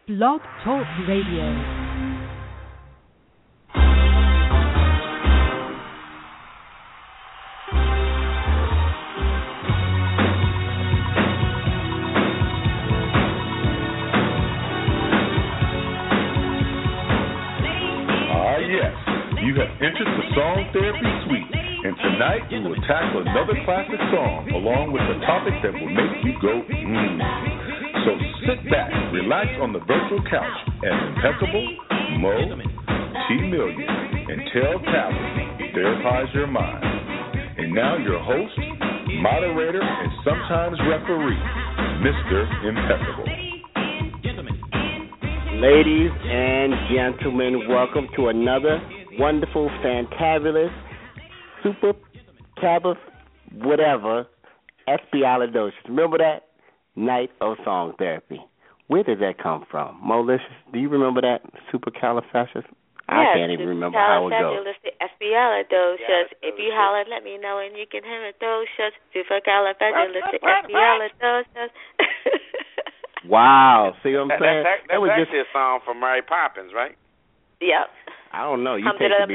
Blog Talk Radio. You have entered the Song Therapy Suite, and tonight we will tackle another classic song along with a topic that will make you go, So sit back, relax on the virtual couch as Impeccable, Mo, T Million, and Tell Tally therapize your mind. And now your host, moderator, and sometimes referee, Mr. Impeccable. Ladies and gentlemen, welcome to another wonderful, fantabulous, super, cabba, whatever, espialidocious. Remember that? Night of Song Therapy. Where did that come from? Molicious, do you remember that? Supercalifragilistic? I can't even remember how it goes. Espialidocious. If you holler, let me know and you can hear it. Supercalifragilistic, espialidocious. Wow. See what I'm saying? That was actually a song from Mary Poppins, right? Yep. I don't know. You take me back.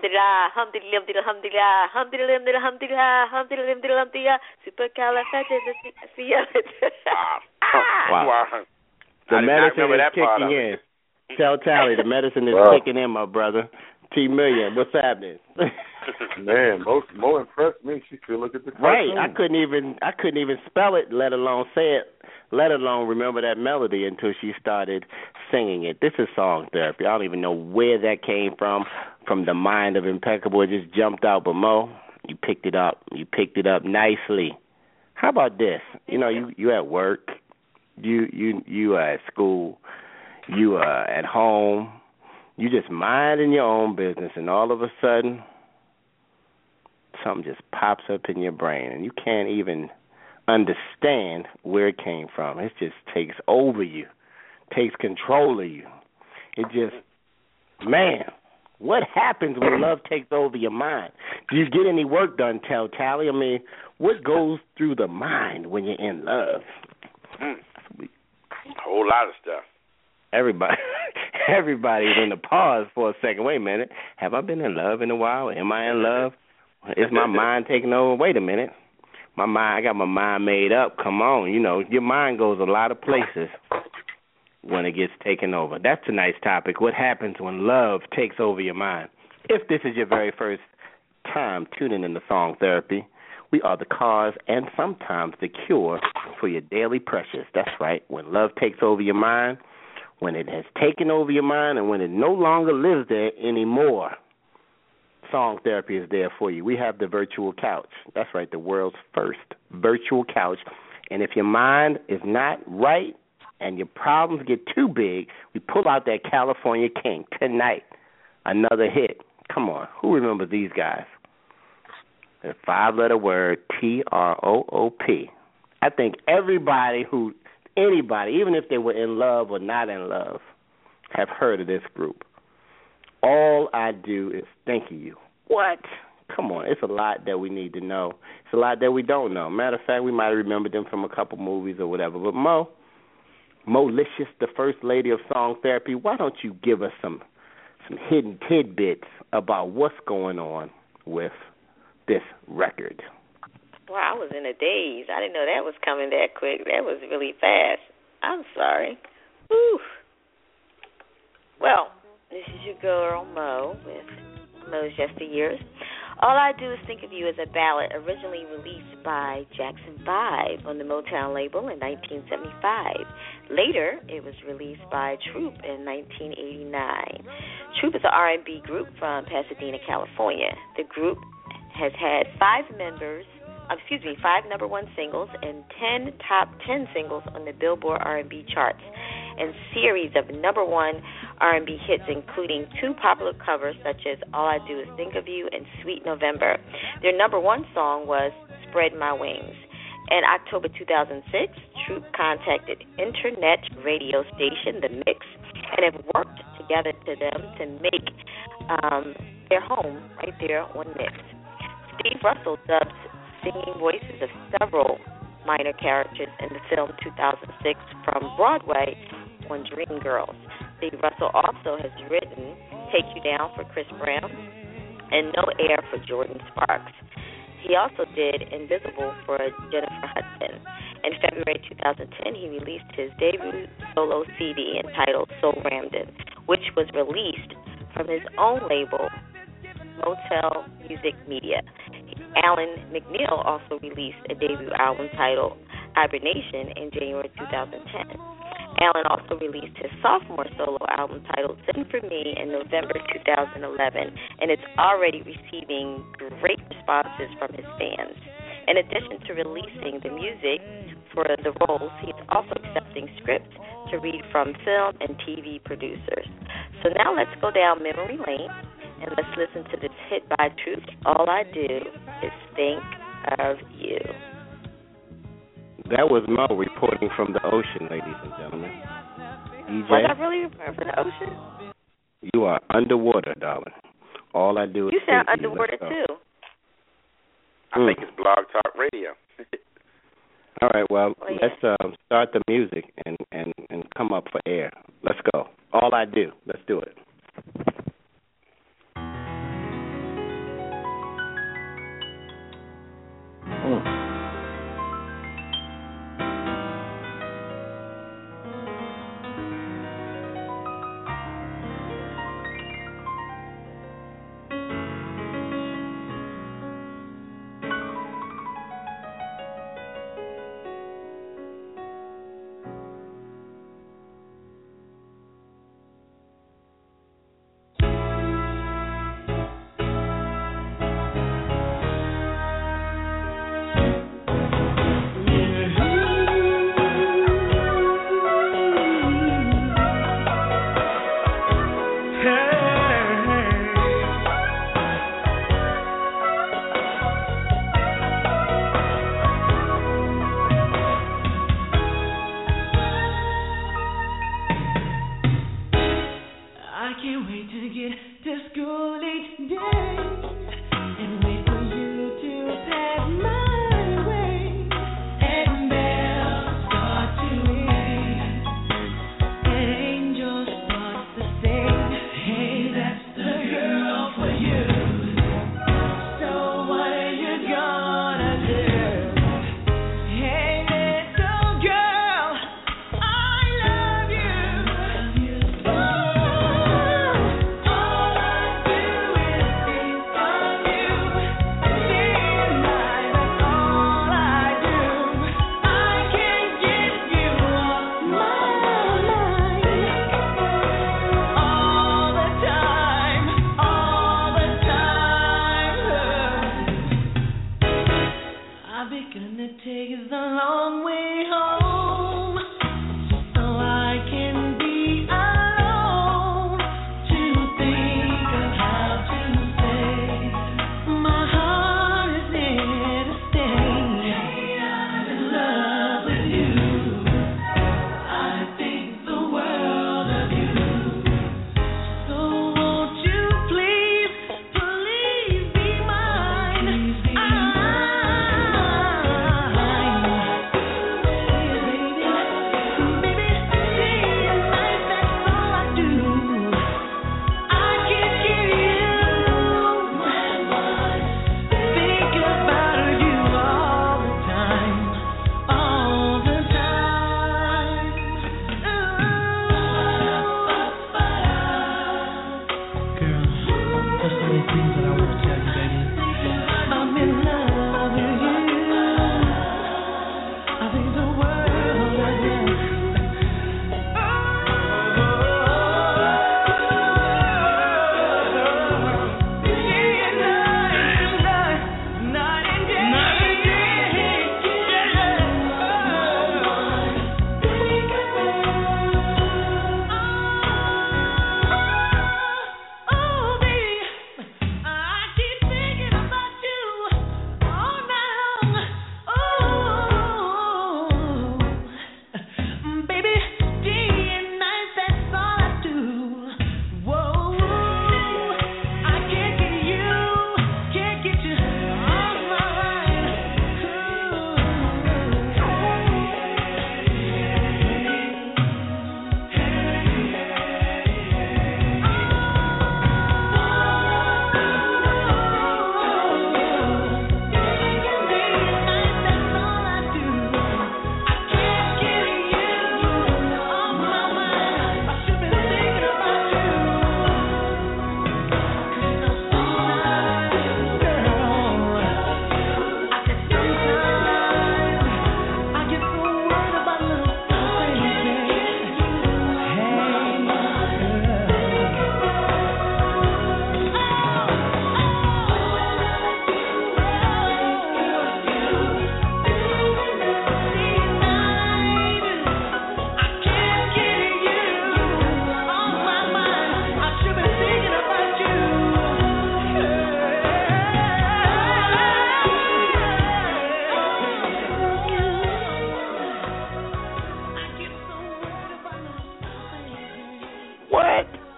Wow. The medicine is kicking in. Tell Tally, the medicine is kicking in, my brother. T Million, what's happening? Man, Mo impressed me. She could look at the cartoon. Right. I couldn't even spell it, let alone say it, let alone remember that melody until she started singing it. This is Song Therapy. I don't even know where that came from the mind of Impeccable. It just jumped out. But Mo, you picked it up. You picked it up nicely. How about this? You know, you at work, you are at school, you are at home, you just minding your own business, and all of a sudden, something just pops up in your brain, and you can't even understand where it came from. It just takes over you, takes control of you. It just, man, what happens when love takes over your mind? Do you get any work done, Tell Tally? I mean, what goes through the mind when you're in love? A whole lot of stuff. Everybody's in the pause for a second. Wait a minute. Have I been in love in a while? Am I in love? Is my mind taking over? Wait a minute. I got my mind made up. Come on. You know, your mind goes a lot of places when it gets taken over. That's tonight's topic. What happens when love takes over your mind? If this is your very first time tuning in to Song Therapy, we are the cause and sometimes the cure for your daily pressures. That's right. When love takes over your mind, when it has taken over your mind, and when it no longer lives there anymore, Song Therapy is there for you. We have the virtual couch. That's right, the world's first virtual couch. And if your mind is not right and your problems get too big, we pull out that California King tonight. Another hit. Come on, who remembers these guys? The 5-letter word, TROOP. I think anybody, even if they were in love or not in love, have heard of this group. All I do is think of you. What? Come on, it's a lot that we need to know. It's a lot that we don't know. Matter of fact, we might remember them from a couple movies or whatever. But Molicious, the first lady of Song Therapy, why don't you give us some hidden tidbits about what's going on with this record? Well, I was in a daze. I didn't know that was coming that quick. That was really fast. I'm sorry. Whew. Well, this is your girl, Mo, with Mo's Yesteryears. All I Do Is Think of You is a ballad originally released by Jackson 5 on the Motown label in 1975. Later, it was released by Troop in 1989. Troop is an R&B group from Pasadena, California. The group has had 5 number 1 singles and 10 top 10 singles on the Billboard R&B charts, and series of number 1 R&B hits, including 2 popular covers such as All I Do Is Think of You and Sweet November. Their number 1 song was Spread My Wings. In October 2006, Troop contacted internet radio station The Mix and have worked together to them to make their home right there on Mix. Steve Russell dubbed singing voices of several minor characters in the film 2006 from Broadway on Dreamgirls. Steve Russell also has written Take You Down for Chris Brown and No Air for Jordan Sparks. He also did Invisible for Jennifer Hudson. In February 2010, he released his debut solo CD entitled Soul Ramden, which was released from his own label, Motel Music Media. Alan McNeil also released a debut album titled Hibernation in January 2010. Alan also released his sophomore solo album titled Send For Me in November 2011, and it's already receiving great responses from his fans. In addition to releasing the music for the roles, he's also accepting scripts to read from film and TV producers. So now let's go down memory lane and let's listen to this hit by Truth. All I Do Is Think of You. That was Mo reporting from the ocean, ladies and gentlemen. EJ, Was I really reporting from the ocean? you are underwater, darling. All I do is You sound think of underwater Let's go. too. I think it's Blog Talk Radio. All right, well, Oh, yeah. let's start the music and come up for air. Let's go. All I do. Let's do it.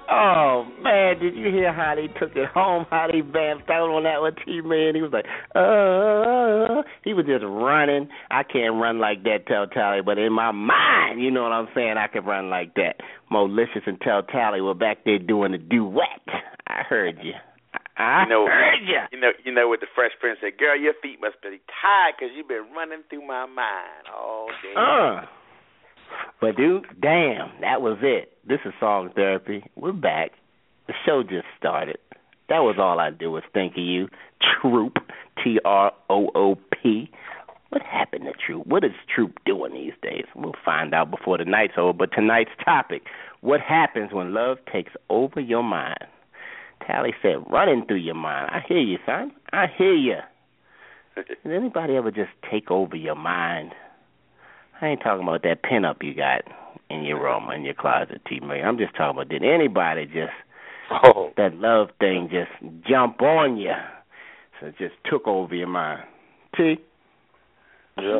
Oh, man, did you hear how they took it home, how they vamped out on that with T-Man? He was like, he was just running. I can't run like that, Tell Tally, but in my mind, you know what I'm saying, I could run like that. Malicious and Tell Tally were back there doing the duet. I heard you. I heard you. You know what the Fresh Prince said, girl, your feet must be tired because you've been running through my mind all day. But, dude, damn, that was it. This is Song Therapy. We're back. The show just started. That was all I do was think of you. Troop, Troop. What happened to Troop? What is Troop doing these days? We'll find out before the night's over. But tonight's topic, what happens when love takes over your mind? Tally said, running through your mind. I hear you, son. I hear you. Did anybody ever just take over your mind? I ain't talking about that pinup you got in your room, in your closet, T-May. I'm just talking about, did anybody just, that love thing just jump on you? So it just took over your mind. T? Yeah.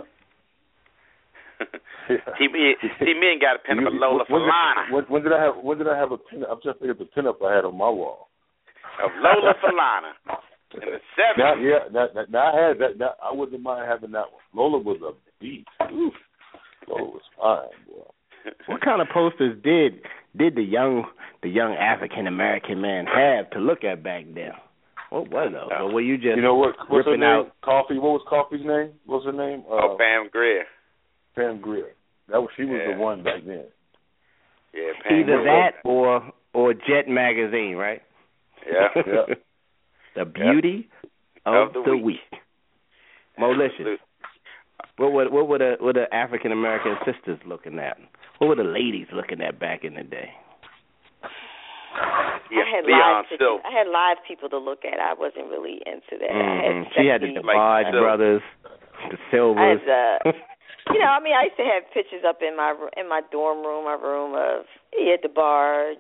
T-Man got a pinup of Lola Falana. When did I have a pinup? I'm just thinking of the pinup I had on my wall. Of Lola Falana. In the 70s. Now I had that. Now, I wouldn't mind having that one. Lola was a beast. Oof. Lola was fine, boy. What kind of posters did the young African American man have to look at back then? What was those? Or were you just what's her name? out? Coffee. What was Coffee's name? What's her name? Pam Grier. Pam Grier. She was the one back then. Yeah, Pam either Grier. that or Jet Magazine, right? Yeah. Yeah. The beauty of the week. Malicious. What were the African American sisters looking at? What were the ladies looking at back in the day? Yeah, I had live people to look at. I wasn't really into that. She had the DeBarge brothers, the Silvers. I used to have pictures up in my dorm room, my room of DeBarge.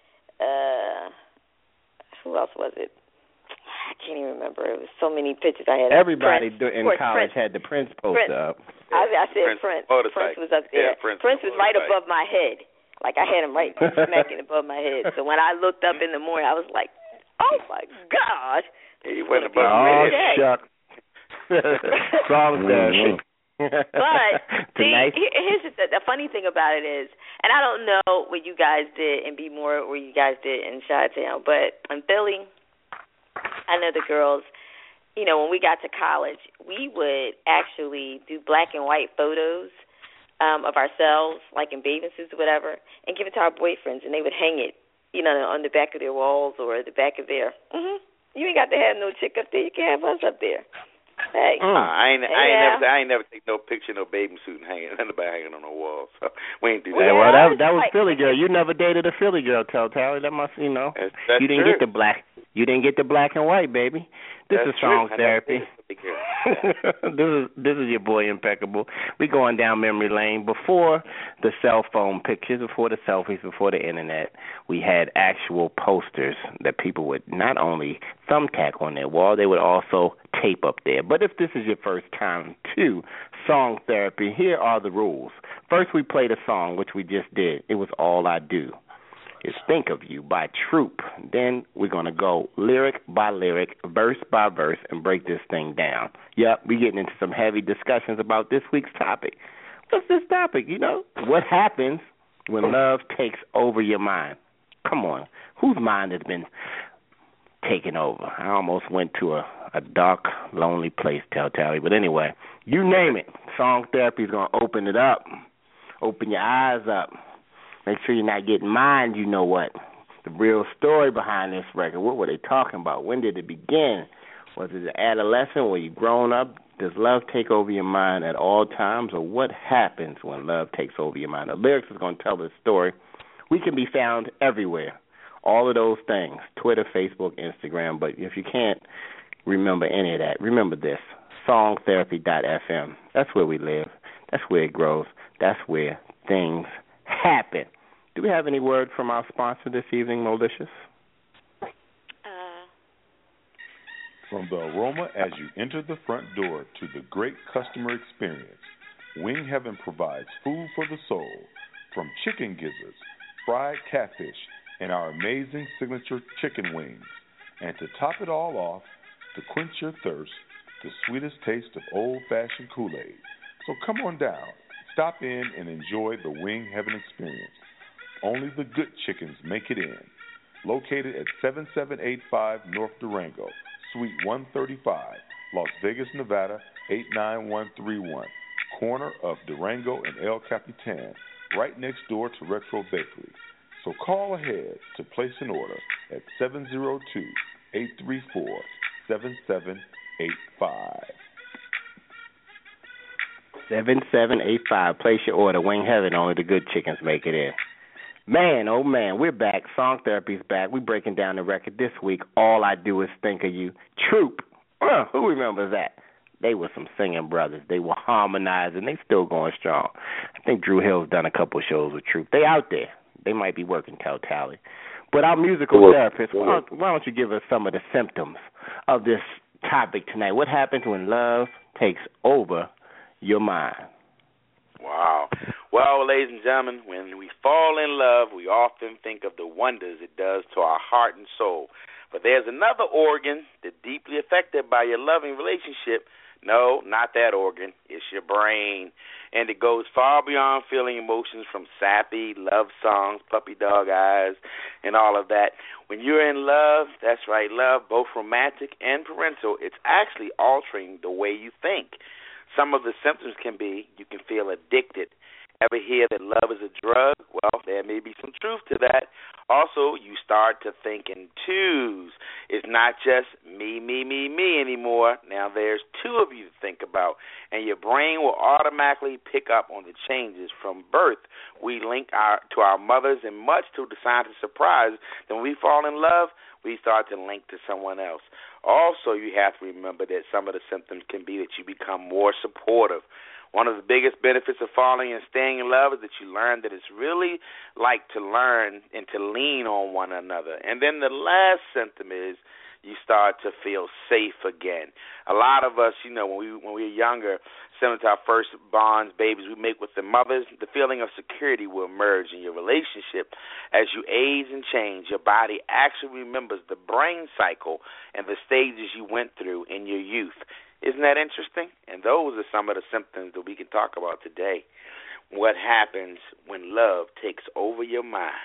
Who else was it? I can't even remember. It was so many pictures I had. Everybody in college had the Prince poster up. I said Prince. Prince was up there. Yeah, Prince was right above my head. Like I had him right smacking above my head. So when I looked up in the morning, I was like, "Oh my God!" He went above my my head. Shucks. Song Therapy. But see, here's the funny thing about it is, and I don't know what you guys did in B-More or what you guys did in Chi-Town, but in Philly, I know the girls, when we got to college, we would actually do black and white photos of ourselves, like in bathing suits or whatever, and give it to our boyfriends, and they would hang it, on the back of their walls or the back of their, you ain't got to have no chick up there. You can have us up there. Hey. I ain't never take no picture, no bathing suit and nobody hanging on no wall. So we ain't do that. Well, that was Philly girl. You never dated a Philly girl, Tally. That must, That's you didn't true. get the black. You didn't get the black and white, baby. This is Song Therapy. This is your boy Impeccable. We going down memory lane. Before the cell phone pictures, before the selfies, before the internet, we had actual posters that people would not only thumbtack on their wall, they would also tape up there. But if this is your first time to Song Therapy, here are the rules. First, we played a song, which we just did. It was All I Do. Is Think of You by Troop. Then we're going to go lyric by lyric, verse by verse, and break this thing down. Yep, we're getting into some heavy discussions about this week's topic. What's this topic, What happens when love takes over your mind? Come on. Whose mind has been taken over? I almost went to a dark, lonely place, Tally. But anyway, you name it. Song Therapy is going to open it up. Open your eyes up. Make sure you're not getting mind, you know what. The real story behind this record. What were they talking about? When did it begin? Was it an adolescent? Were you grown up? Does love take over your mind at all times? Or what happens when love takes over your mind? The lyrics is going to tell the story. We can be found everywhere. All of those things. Twitter, Facebook, Instagram. But if you can't remember any of that, remember this. Songtherapy.fm. That's where we live. That's where it grows. That's where things happen. Do we have any word from our sponsor this evening, Malicious? From the aroma as you enter the front door to the great customer experience, Wing Heaven provides food for the soul. From chicken gizzards, fried catfish, and our amazing signature chicken wings. And to top it all off, to quench your thirst, the sweetest taste of old-fashioned Kool-Aid. So come on down, stop in, and enjoy the Wing Heaven experience. Only the good chickens make it in. Located at 7785 North Durango, Suite 135, Las Vegas, Nevada, 89131. Corner of Durango and El Capitan, right next door to Retro Bakery. So call ahead to place an order at 702-834-7785. 7785. Place your order. Wing Heaven, only the good chickens make it in. Man, oh man, we're back. Song Therapy's back. We're breaking down the record this week. All I Do Is Think of You. Troop. Who remembers that? They were some singing brothers. They were harmonizing. They still going strong. I think Drew Hill's done a couple shows with Troop. They out there. They might be working tally. But our musical therapist, why don't you give us some of the symptoms of this topic tonight? What happens when love takes over your mind? Wow. Well, ladies and gentlemen, when we fall in love, we often think of the wonders it does to our heart and soul. But there's another organ that's deeply affected by your loving relationship. No, not that organ. It's your brain. And it goes far beyond feeling emotions from sappy love songs, puppy dog eyes, and all of that. When you're in love, that's right, love, both romantic and parental, it's actually altering the way you think. Some of the symptoms can be you can feel addicted. Ever hear that love is a drug? Well, there may be some truth to that. Also, you start to think in twos. It's not just me anymore. Now there's two of you to think about, and your brain will automatically pick up on the changes. From birth, we link to our mothers, and much to the scientist's surprise, then when we fall in love, we start to link to someone else. Also, you have to remember that some of the symptoms can be that you become more supportive. One of the biggest benefits of falling and staying in love is that you learn that it's really like to learn and to lean on one another. And then the last symptom is you start to feel safe again. A lot of us, when we're younger, similar to our first bonds, babies we make with the mothers, the feeling of security will emerge in your relationship. As you age and change, your body actually remembers the brain cycle and the stages you went through in your youth. Isn't that interesting? And those are some of the symptoms that we can talk about today. What happens when love takes over your mind?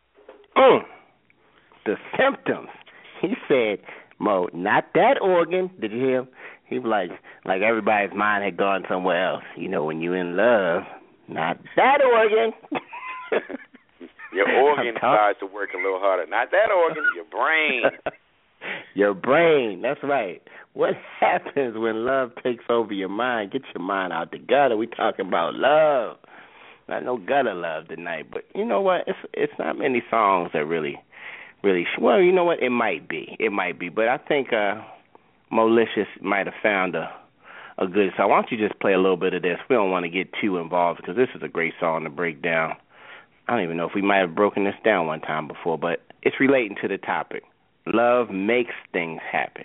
The symptoms. He said, Mo, not that organ. Did you hear him? He was like everybody's mind had gone somewhere else. When you're in love, not that organ. Your organ starts to work a little harder. Not that organ, your brain. Your brain, that's right. What happens when love takes over your mind? Get your mind out the gutter. We talking about love. Not no gutter love tonight, but you know what? It's not many songs that really. Well, you know what? It might be, but I think Malicious might have found a good song. Why don't you just play a little bit of this? We don't want to get too involved because this is a great song to break down. I don't even know if we might have broken this down one time before, but it's relating to the topic. Love makes things happen.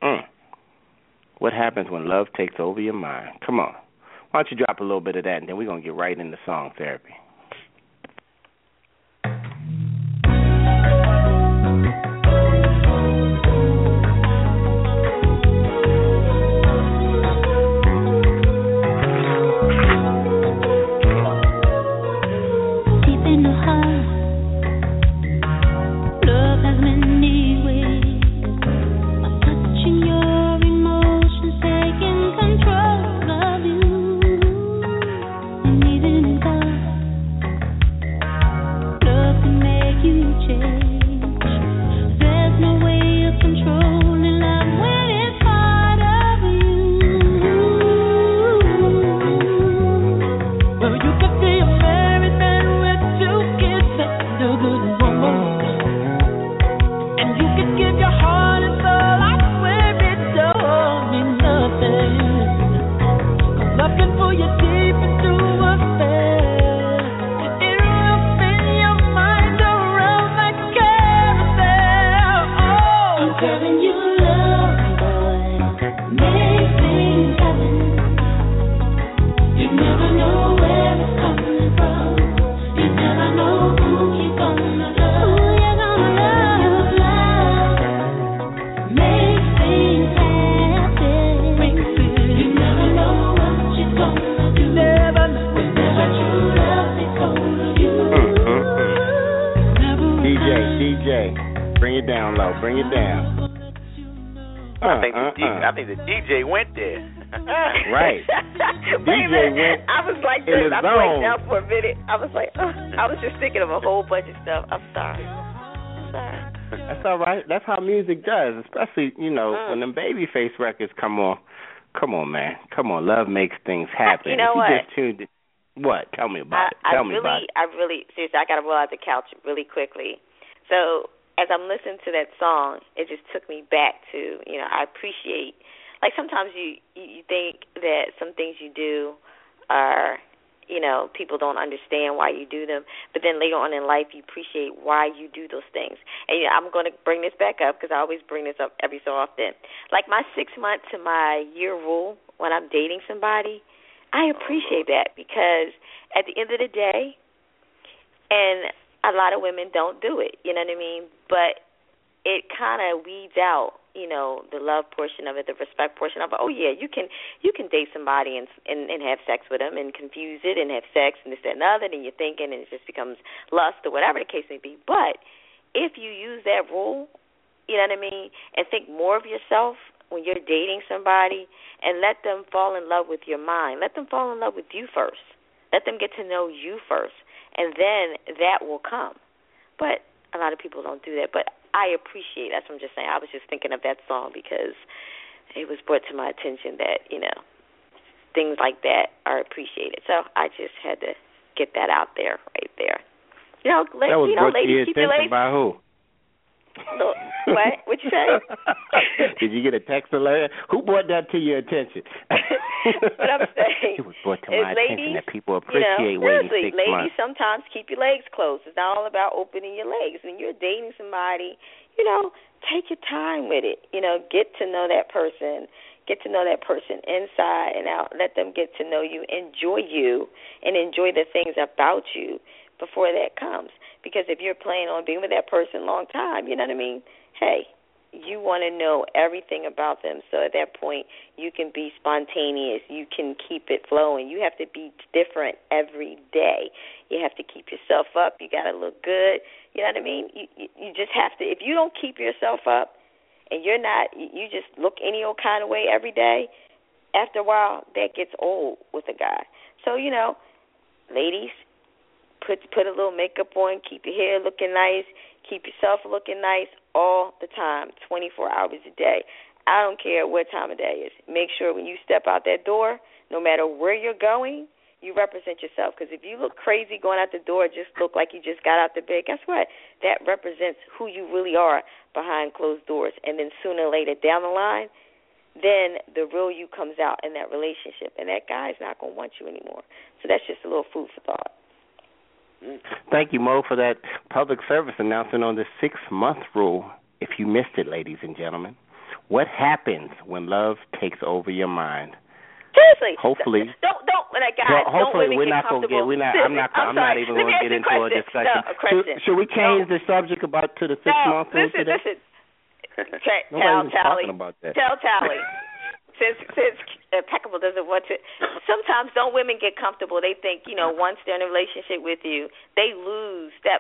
What happens when love takes over your mind? Come on. Why don't you drop a little bit of that, and then we're going to get right into song therapy. It will spin your mind around like Okay. Bring it down low. Bring it down. I think the DJ went there. Right. DJ went. I was like in this. the I zone. blanked out for a minute. I was like, I was just thinking of a whole bunch of stuff. I'm sorry. That's all right. That's how music does, especially, when them Babyface records come on. Come on, man. Come on. Love makes things happen. You know what? Just tuned in. What? Tell me about it. Tell me about it. I really, seriously, I got to roll out the couch really quickly. So as I'm listening to that song, it just took me back to, I appreciate, like sometimes you think that some things you do are, people don't understand why you do them, but then later on in life you appreciate why you do those things. And I'm going to bring this back up because I always bring this up every so often. Like my 6 month to my year rule when I'm dating somebody, I appreciate that because at the end of the day, and a lot of women don't do it, you know what I mean? But it kind of weeds out, the love portion of it, the respect portion of it. Oh yeah, you can date somebody and have sex with them and confuse it and have sex and this, that, and the other, and you're thinking and it just becomes lust or whatever the case may be. But if you use that rule, you know what I mean, and think more of yourself when you're dating somebody and let them fall in love with your mind. Let them fall in love with you first. Let them get to know you first, and then that will come. But a lot of people don't do that. But I appreciate, that's what I'm just saying. I was just thinking of that song because it was brought to my attention that, things like that are appreciated. So I just had to get that out there, right there. That was brought to your attention by who? What? What'd you say? Did you get a text alert? Who brought that to your attention? What I'm saying, it was brought to my attention that people appreciate waiting 6 months. Ladies, sometimes keep your legs closed. It's not all about opening your legs. When you're dating somebody, take your time with it. Get to know that person. Get to know that person inside and out. Let them get to know you, you, and enjoy the things about you before that comes. Because if you're planning on being with that person a long time, you know what I mean? Hey, you want to know everything about them. So at that point, you can be spontaneous. You can keep it flowing. You have to be different every day. You have to keep yourself up. You got to look good. You know what I mean? You just have to. If you don't keep yourself up and you're not, you just look any old kind of way every day, after a while, that gets old with a guy. So, ladies, Put a little makeup on, keep your hair looking nice, keep yourself looking nice all the time, 24 hours a day. I don't care what time of day it is. Make sure when you step out that door, no matter where you're going, you represent yourself. Because if you look crazy going out the door, just look like you just got out the bed, guess what? That represents who you really are behind closed doors. And then sooner or later down the line, then the real you comes out in that relationship. And that guy's not going to want you anymore. So that's just a little food for thought. Thank you, Mo, for that public service announcement on the 6 month rule. If you missed it, ladies and gentlemen, what happens when love takes over your mind? Seriously, hopefully, don't. Guys, hopefully, don't we're not going to get. I'm not even going to get into a discussion. Should we change the subject to the 6 month rule today? Listen. Nobody's talking about that. Tell Tally. Since Impeccable doesn't want to, sometimes don't women get comfortable? They think, once they're in a relationship with you, they lose that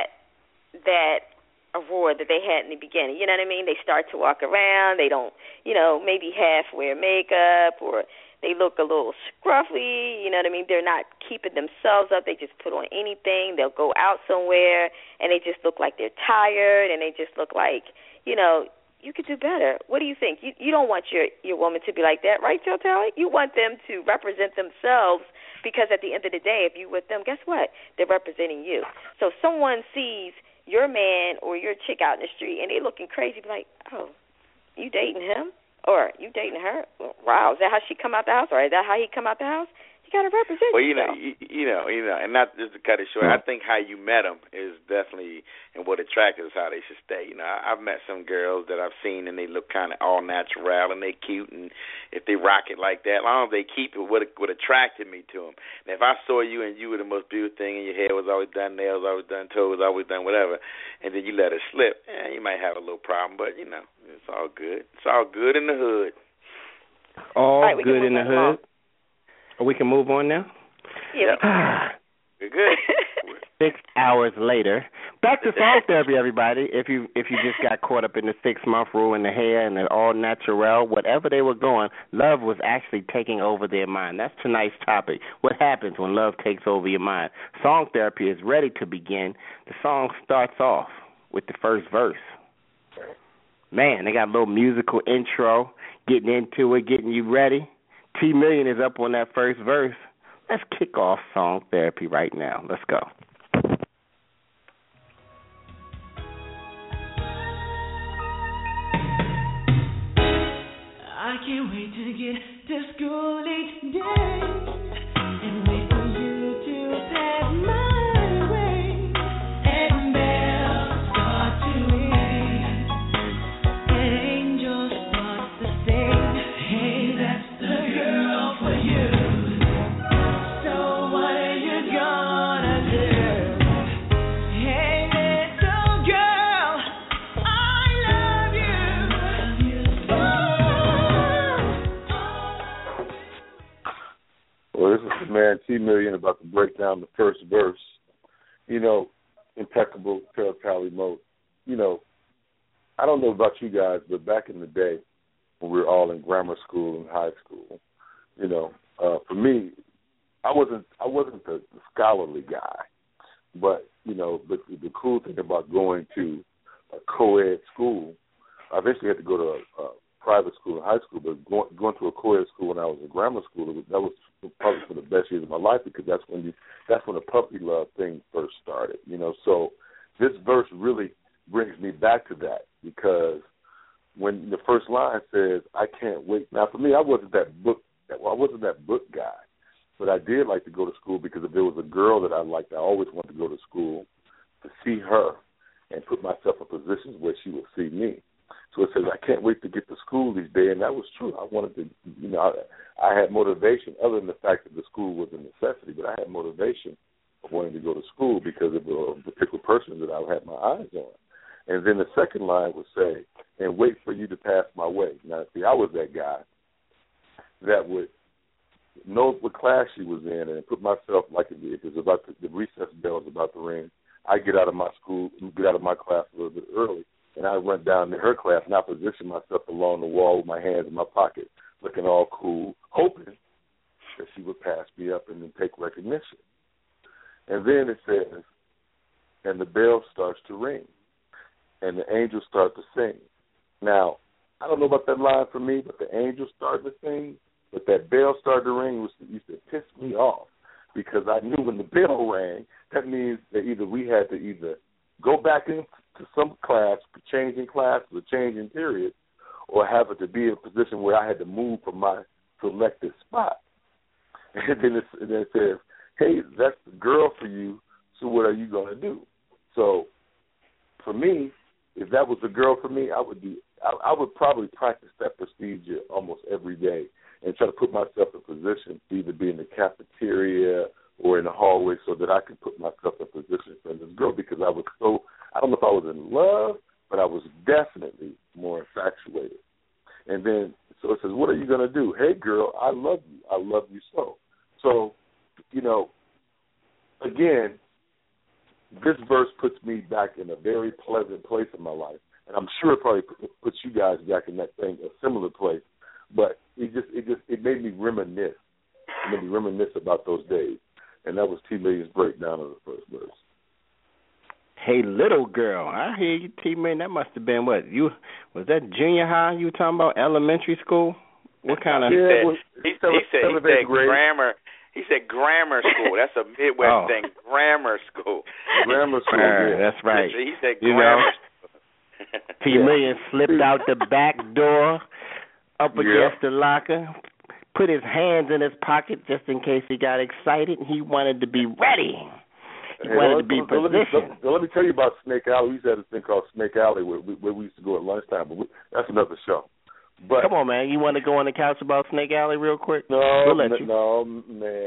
aurora that they had in the beginning. You know what I mean? They start to walk around. They don't, maybe half wear makeup or they look a little scruffy. You know what I mean? They're not keeping themselves up. They just put on anything. They'll go out somewhere and they just look like they're tired and they just look like, you could do better. What do you think? You don't want your woman to be like that, right, Joe Tally? You want them to represent themselves because at the end of the day, if you're with them, guess what? They're representing you. So if someone sees your man or your chick out in the street and they looking crazy, be like, oh, you dating him? Or you dating her? Wow, is that how she come out the house? Or is that how he come out the house? You got to represent yourself. And not just to cut it short, I think how you met them is definitely, and what attracted is how they should stay. I've met some girls that I've seen and they look kind of all natural and they cute, and if they rock it like that, as long as they keep it, what attracted me to them. And if I saw you and you were the most beautiful thing and your hair was always done, nails always done, toes always done, whatever, and then you let it slip, you might have a little problem, but, it's all good. It's all good in the hood. All right, good in the hood. We can move on now? Yeah. We're good. 6 hours later, Back to song therapy, everybody. If you just got caught up in the 6-month rule and the hair and the all natural, whatever they were going, love was actually taking over their mind. That's tonight's topic. What happens when love takes over your mind? Song therapy is ready to begin. The song starts off with the first verse. Man, they got a little musical intro, getting into it, getting you ready. T Million is up on that first verse. Let's kick off song therapy right now. Let's go. I can't wait to get to school each day and wait for you to pass my way. And bells start to ring, and angels start to sing. Hey, that's the girl for you. So what are you gonna do? Hey, little girl, I love you. Well, this is the man T Million about to break down the first verse. You know, impeccable, tally mode. You know, I don't know about you guys, but back in the day when we were all in grammar school and high school, you know, for me, I wasn't the scholarly guy, but you know, but the cool thing about going to a co-ed school, I eventually had to go to a private school in high school, but going to a co-ed school when I was in grammar school, that was probably for the best years of my life, because that's when the puppy love thing first started, you know. So this verse really brings me back to that, because when the first line says, "I can't wait." Now, for me, I wasn't that book guy, but I did like to go to school, because if there was a girl that I liked, I always wanted to go to school to see her and put myself in positions where she would see me. So it says, "I can't wait to get to school these days," and that was true. I wanted to, you know, I had motivation, other than the fact that the school was a necessity, but I had motivation of wanting to go to school because of a particular person that I had my eyes on. And then the second line would say, "And wait for you to pass my way." Now, see, I was that guy that would know what class she was in and put myself, like if it was about the recess bell was about to ring, I get out of my class a little bit early, and I run down to her class, and I position myself along the wall with my hands in my pocket, looking all cool, hoping that she would pass me up and then take recognition. And then it says, "And the bell starts to ring, and the angels start to sing." Now, I don't know about that line for me, but the angels started to sing, but that bell started to ring used to piss me off, because I knew when the bell rang, that means that either we had to either go back into some class, changing class or changing period, or have it to be in a position where I had to move from my selected spot. And then it says, "Hey, that's the girl for you, so what are you going to do?" So for me, if that was the girl for me, I would probably practice that procedure almost every day and try to put myself in position to either be in the cafeteria or in the hallway so that I could put myself in position for this girl, because I don't know if I was in love, but I was definitely more infatuated. And then, so it says, "What are you going to do?" "Hey, girl, I love you. I love you so." So, you know, again, this verse puts me back in a very pleasant place in my life. And I'm sure it probably puts you guys back in that thing, a similar place. But it made me reminisce. It made me reminisce about those days. And that was T Million's breakdown of the first verse. Hey, little girl, I hear you, T Million. That must have been what? Was that junior high you were talking about? Elementary school? What kind of? Yeah, he said grammar. He said grammar school. That's a Midwest thing. Grammar school. Grammar school. Yeah. That's right. He said grammar school. T Million slipped out the back door, up against the locker, put his hands in his pocket just in case he got excited, and he wanted to be ready. He wanted to be positioned. Let me tell you about Snake Alley. We used to have this thing called Snake Alley where we used to go at lunchtime, but that's another show. But come on, man. You want to go on the couch about Snake Alley real quick? No, man.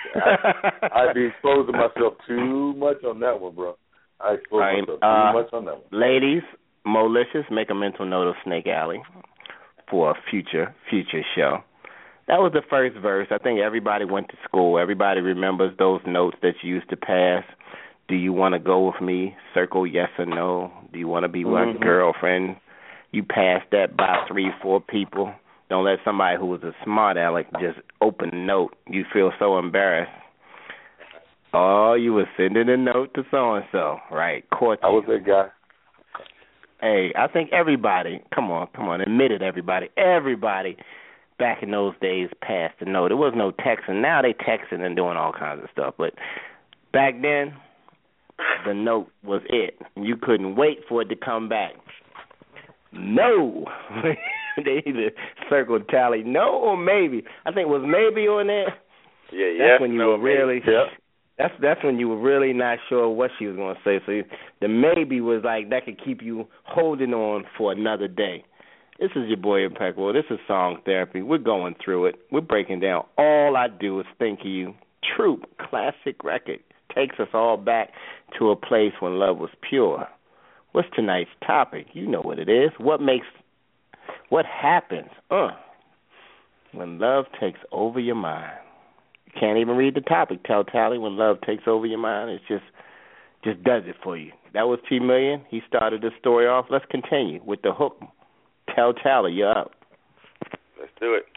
I'd be exposing myself too much on that one, bro. I expose myself too much on that one. Ladies, Molicious, make a mental note of Snake Alley for a future show. That was the first verse. I think everybody went to school. Everybody remembers those notes that you used to pass Do you want to go with me? Circle yes or no. Do you want to be my girlfriend? You pass that by 3-4 people. Don't let somebody who was a smart aleck just open a note. You feel so embarrassed. Oh, you were sending a note to so-and-so. Right, caught you. I was that guy. Hey, I think everybody, come on, admit it, everybody back in those days passed the note. There was no texting. Now they texting and doing all kinds of stuff. But back then, the note was it. You couldn't wait for it to come back. No. They either circled tally no or maybe. I think it was maybe on there. Yeah. That's when you were really... Yeah. That's when you were really not sure what she was going to say. So the maybe was like that could keep you holding on for another day. This is your boy Impeccable. This is Song Therapy. We're going through it. We're breaking down All I Do Is Think of You. Troop, classic record. Takes us all back to a place when love was pure. What's tonight's topic? You know what it is. What happens when love takes over your mind? You can't even read the topic. Tell Tally when love takes over your mind. It just does it for you. That was T Million. He started the story off. Let's continue with the hook. Tell Tally, you're up. Let's do it.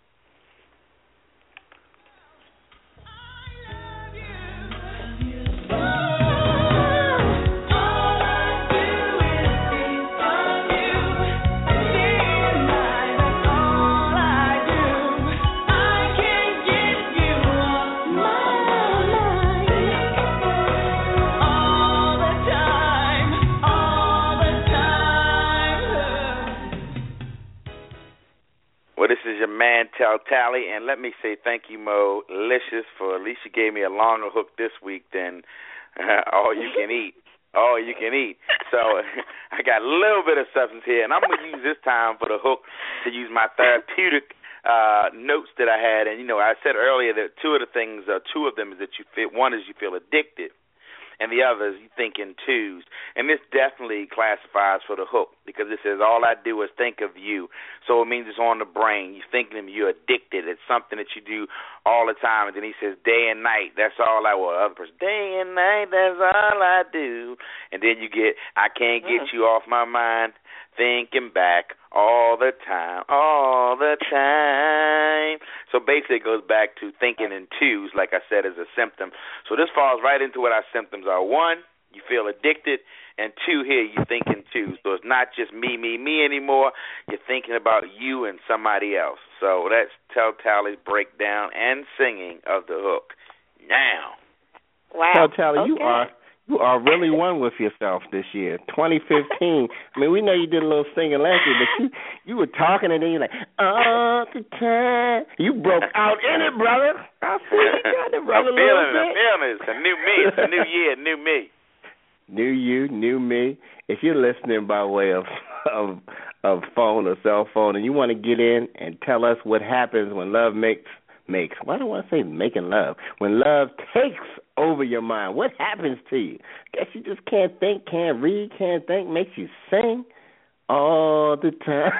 Well, this is your man, Tell Tally, and let me say thank you, Mo Licious, for at least you gave me a longer hook this week than all you can eat. All you can eat. So I got a little bit of substance here, and I'm going to use this time for the hook to use my therapeutic notes that I had. And, I said earlier that two of them is that you feel, one is you feel addicted, and the other is you think in twos. And this definitely classifies for the hook because it says all I do is think of you. So it means it's on the brain. You're thinking of you, you're addicted. It's something that you do all the time. And then he says day and night, that's all I want. Other person, day and night, that's all I do. And then you get, I can't get you off my mind, thinking back all the time. So basically it goes back to thinking in twos, like I said, as a symptom. So this falls right into what our symptoms are. One, you feel addicted, and two, here you think in twos. So it's not just me anymore. You're thinking about you and somebody else. So that's Tell Tally's breakdown and singing of the hook. Now. Wow. Tell Tally, okay. You are really one with yourself this year, 2015. I mean, we know you did a little singing last year, but you were talking and then you're like, all the time. You broke out in it, brother. I feel you got it, brother. I'm feeling it. It's a new me. It's a new year, new me. New you, new me. If you're listening by way of phone or cell phone and you want to get in and tell us what happens when love makes, why do I want to say making love? When love takes over your mind, what happens to you? Guess you just can't think, can't read, can't think, makes you sing all the time.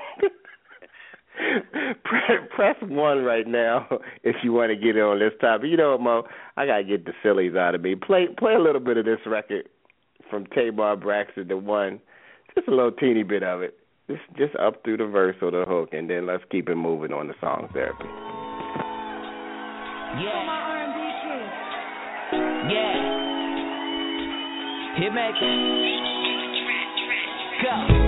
Press 1 right now if you want to get in on this topic. You know what, Mo? I got to get the sillies out of me. Play a little bit of this record from Tamar Braxton, the one, just a little teeny bit of it. Just up through the verse or the hook, and then let's keep it moving on the Song Therapy. Yeah. Yeah. Hit me. Go.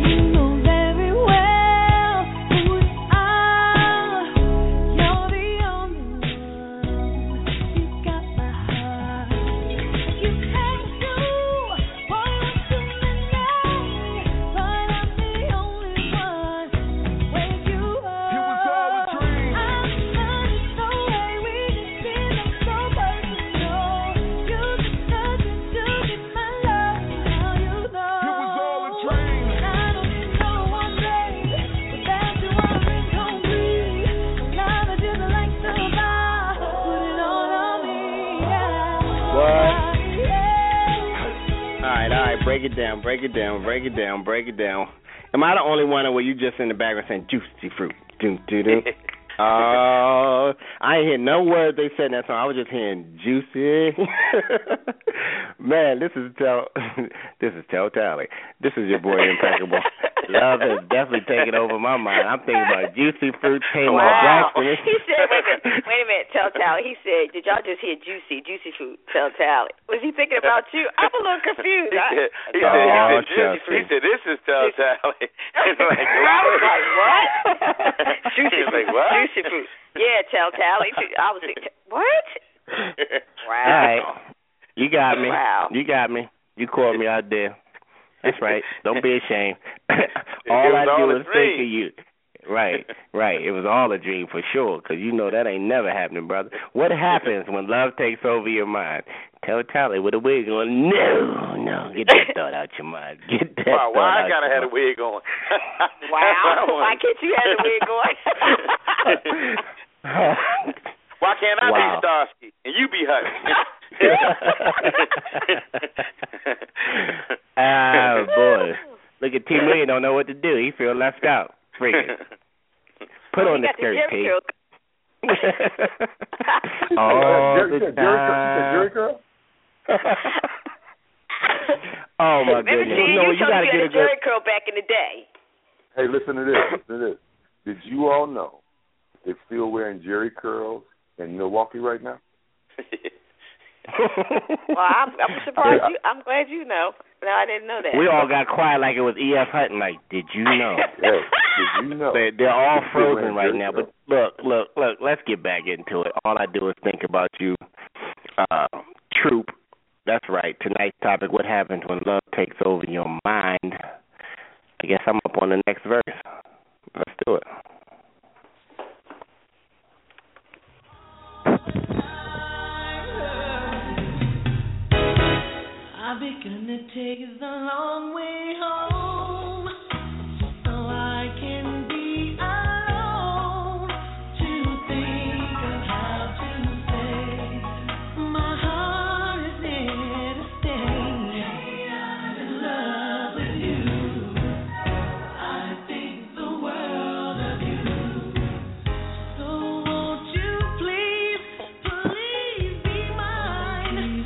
Break it down. Am I the only one where you just in the background saying juicy fruit? Oh, I ain't hear no words they said in that song. I was just hearing juicy. Man, this is Tell Tally. This is your boy Impeccable. Love has definitely taken over my mind. I'm thinking about Juicy Fruit, Tamar Braxton. He said, wait a minute, Tell Tally. He said, did y'all just hear Juicy Fruit, Tell Tally? Was he thinking about you? I'm a little confused. He said, this is Tell Tally. I was like, what? Juicy Fruit. Like, what? Juicy Fruit. Yeah, Tell Tally. I was like, what? Wow. All right. You got me. Wow. You got me. You caught me out there. That's right. Don't be ashamed. All I do is think of you. Right. It was all a dream for sure, because you know that ain't never happening, brother. What happens when love takes over your mind? Tell Tally with a wig on. No. Get that thought out your mind. Get that thought why out I gotta your have a wig on? Wow. Why can't you have a wig on? Why can't I be Starsky and you be Hutch? Ah, boy. Look at T. Million don't know what to do. He feel left out. Freaking. Put on the skirt, T. All the time. Jerry Curl? Oh, my goodness. You got to get a Jerry Curl back in the day. Hey, listen to this. Did you all know they're still wearing Jerry curls in Milwaukee right now? Well, I'm surprised. I'm glad you know. No, I didn't know that. We all got quiet like it was E.F. Hutton. Like, did you know? Yes, did you know? They're all frozen right now. But look. Let's get back into it. All I do is think about you, Troop. That's right. Tonight's topic: what happens when love takes over your mind? I guess I'm up on the next verse. Let's do it. I've begun to take the long way home, so I can be alone to think of how to say my heart is here to stay. I'm in love with you. I think the world of you. So won't you please be mine?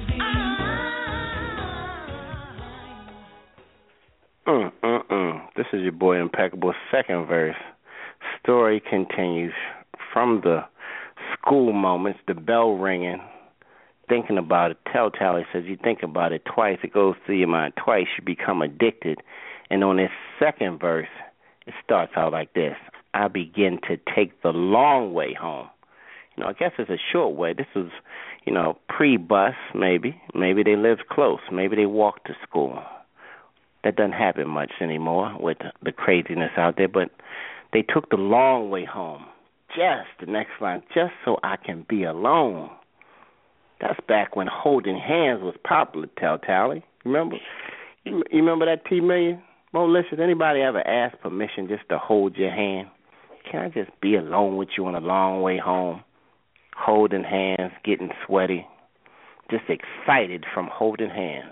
This is your boy Impeccable. Second verse. Story continues from the school moments, the bell ringing, thinking about it. Tell Tally says you think about it twice, it goes through your mind twice, you become addicted. And on this second verse, it starts out like this. I begin to take the long way home. I guess it's a short way. This was, pre-bus maybe. Maybe they lived close. Maybe they walked to school. That doesn't happen much anymore with the craziness out there, but they took the long way home. Just the next line, just so I can be alone. That's back when holding hands was popular, Tell Tally. Remember? You remember that T Million? Malicious. Anybody ever ask permission just to hold your hand? Can I just be alone with you on a long way home? Holding hands, getting sweaty, just excited from holding hands.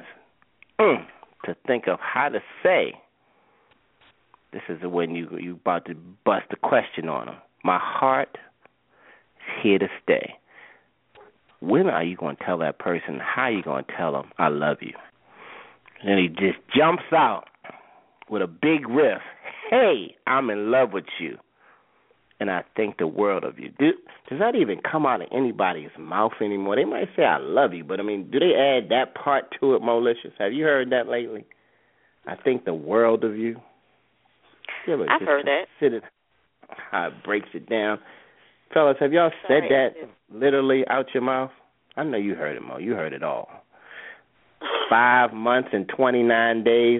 To think of how to say. This is when you about to bust a question on them. My heart is here to stay. When are you going to tell that person? How are you going to tell them I love you? And then he just jumps out with a big riff. Hey, I'm in love with you. And I think the world of you. Does that even come out of anybody's mouth anymore? They might say I love you, but, do they add that part to it, Malicious? Have you heard that lately? I think the world of you. I've heard that. How it breaks it down. Fellas, have y'all said that literally out your mouth? I know you heard it, Mo. You heard it all. 5 months and 29 days.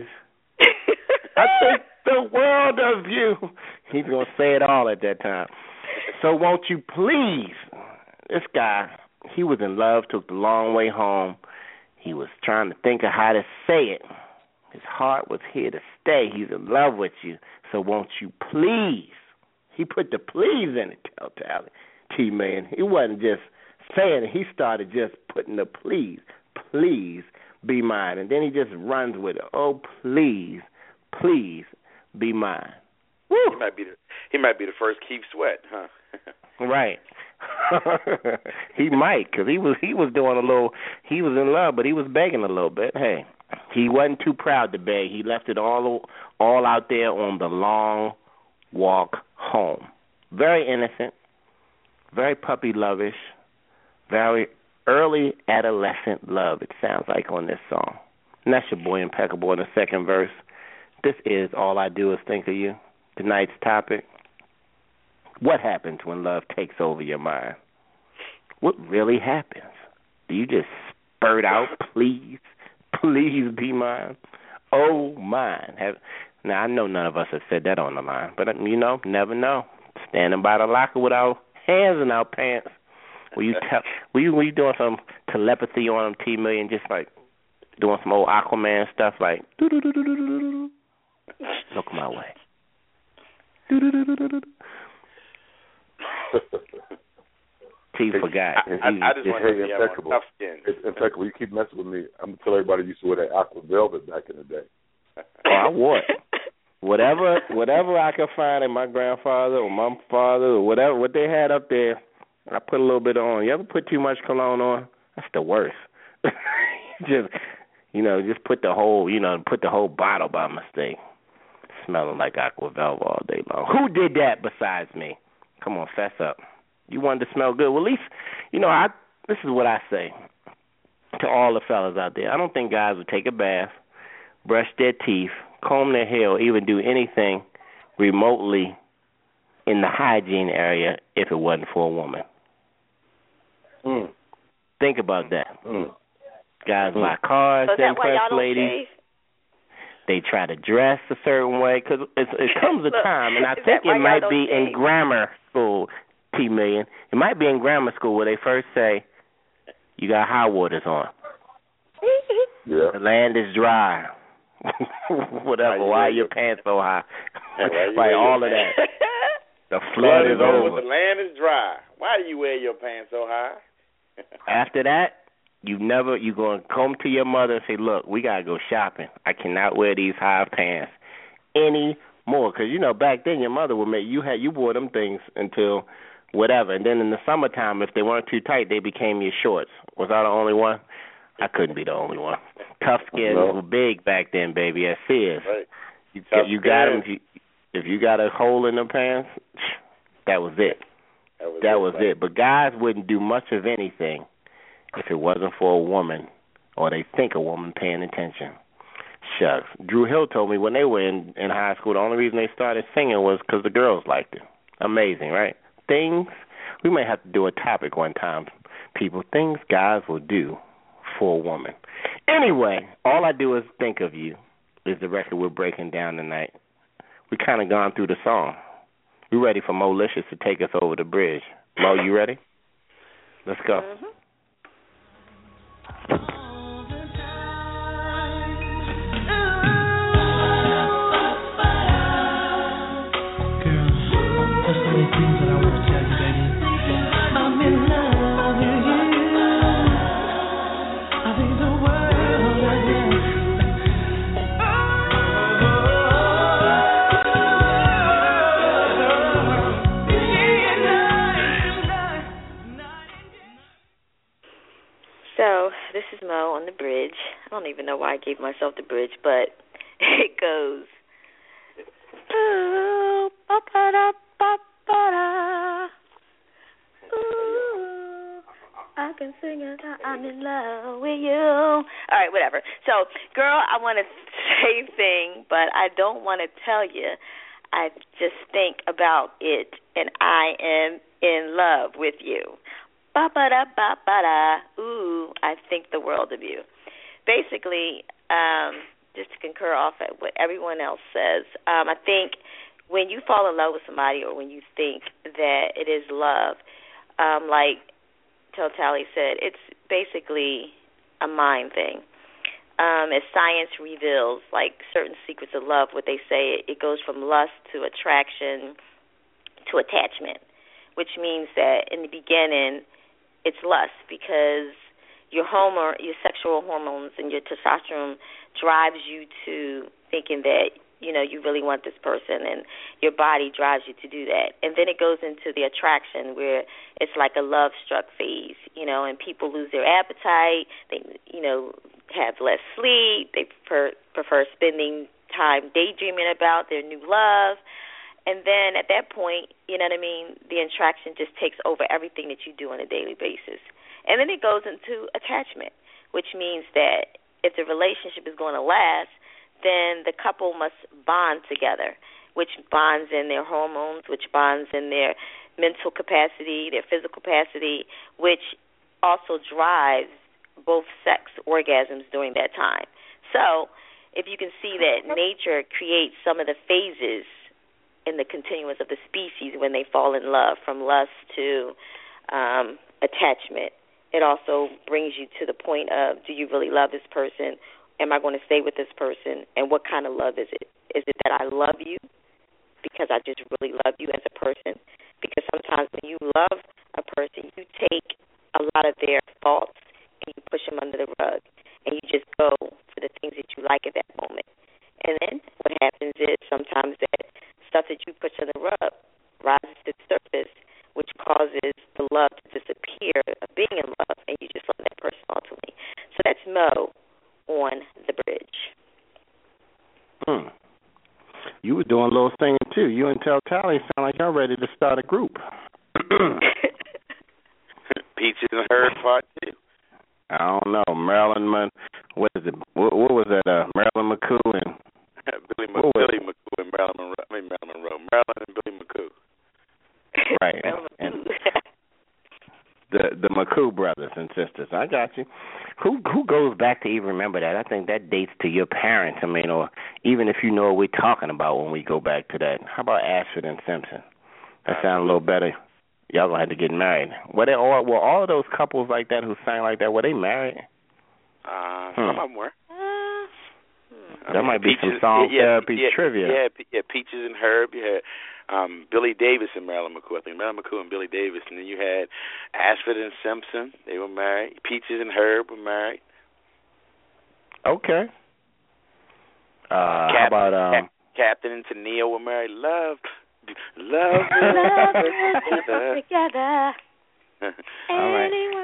I think the world of you. He's going to say it all at that time. So won't you please, this guy, he was in love, took the long way home. He was trying to think of how to say it. His heart was here to stay. He's in love with you. So won't you please? He put the please in it, Tell Tally. T-Man, he wasn't just saying it. He started just putting the please. Please be mine. And then he just runs with it. Oh, please be mine. Woo. He might be the first Keith Sweat, huh? Right. He might, because he was doing a little. He was in love, but he was begging a little bit. Hey, he wasn't too proud to beg. He left it all out there on the long walk home. Very innocent, very puppy lovish, very early adolescent love. It sounds like on this song. And that's your boy Impeccable in the second verse. This is All I Do Is Think of You. Tonight's topic. What happens when love takes over your mind? What really happens? Do you just spurt out, please be mine? Oh, mine. Now, I know none of us have said that on the line, but, never know. Standing by the locker with our hands in our pants. Were you doing some telepathy on them, T Million, just like doing some old Aquaman stuff like, look my way. He forgot. I just want to be Impeccable. Tough skin. It's Impeccable. You keep messing with me. I'm going to tell everybody you used to wear that aqua velvet back in the day. Oh, I wore it. Whatever I could find in my grandfather or my father or whatever, what they had up there, I put a little bit on. You ever put too much cologne on? That's the worst. Just put the whole bottle by mistake. Smelling like aqua velvet all day long. Who did that besides me? Come on, fess up. You wanted to smell good. Well, at least, this is what I say to all the fellas out there. I don't think guys would take a bath, brush their teeth, comb their hair, or even do anything remotely in the hygiene area if it wasn't for a woman. Think about that. Guys buy cars, so them why y'all press don't ladies. shave? They try to dress a certain way because it comes a time, and I think it might be in grammar school, T Million. It might be in grammar school where they first say, you got high waters on. Yeah. The land is dry. Whatever. Why are your pants so high? Like all of that. The flood is over. The land is dry. Why do you wear your pants so high? After that, you're going to come to your mother and say, look, we got to go shopping. I cannot wear these high pants anymore. Because, back then your mother would you wore them things until whatever. And then in the summertime, if they weren't too tight, they became your shorts. Was I the only one? I couldn't be the only one. Tough skins were big back then, baby, at Sears. Right. You got them. If you got a hole in the pants, that was it. That was it. But guys wouldn't do much of anything if it wasn't for a woman or they think a woman paying attention. Shucks. Drew Hill told me when they were in high school, the only reason they started singing was because the girls liked it. Amazing, right? Things, we may have to do a topic one time, people, things guys will do for a woman. Anyway, All I Do Is Think of You is the record we're breaking down tonight. We kind of gone through the song. We're ready for Mo Licious to take us over the bridge. Mo, you ready? Let's go. So, this is Mo on the bridge. I don't even know why I gave myself the bridge, but it goes. Ooh, ba-ba-da-ba-ba-da. Ooh, I can sing it. I'm in love with you. All right, whatever. So, girl, I want to say thing, but I don't want to tell you. I just think about it, and I am in love with you. Ba-ba-da-ba-ba-da. Ooh, I think the world of you. Basically, just to concur off at what everyone else says, I think when you fall in love with somebody or when you think that it is love, like Totally said, it's basically a mind thing. As science reveals, like certain secrets of love, what they say, it goes from lust to attraction to attachment, which means that in the beginning, it's lust because your sexual hormones and your testosterone drives you to thinking that you really want this person, and your body drives you to do that. And then it goes into the attraction where it's like a love-struck phase, and people lose their appetite. They, have less sleep. They prefer spending time daydreaming about their new love. And then at that point, the attraction just takes over everything that you do on a daily basis. And then it goes into attachment, which means that if the relationship is going to last, then the couple must bond together, which bonds in their hormones, which bonds in their mental capacity, their physical capacity, which also drives both sex orgasms during that time. So if you can see that nature creates some of the phases in the continuance of the species when they fall in love, from lust to attachment, it also brings you to the point of, do you really love this person? Am I going to stay with this person? And what kind of love is it? Is it that I love you because I just really love you as a person? Because sometimes when you love a person, you take a lot of their faults and you push them under the rug, and you just go for the things that you like at that moment. And then what happens is sometimes that stuff that you push on the rug rises to the surface, which causes the love to disappear of being in love, and you just love that person ultimately. So that's Mo on the bridge. You were doing a little singing too. You and Tel Tally sound like y'all ready to start a group. Peaches and Herb Part 2. I don't know. What is it? What was that? Marilyn McCoo and Billy McCoo and Marilyn Monroe. Marilyn and Billy McCoo. Right. And the McCoo brothers and sisters. I got you. Who goes back to even remember that? I think that dates to your parents. Or even if you know what we're talking about when we go back to that. How about Ashford and Simpson? That sounds a little better. Y'all gonna have to get married. Were all of those couples like that who sang like that? Were they married? Some of them were. That might be some song therapy trivia. Yeah, Peaches and Herb. You had Billy Davis and Marilyn McCoo. I think Marilyn McCoo and Billy Davis. And then you had Ashford and Simpson. They were married. Peaches and Herb were married. Okay. How about Captain and Tennille were married. Love together. All right.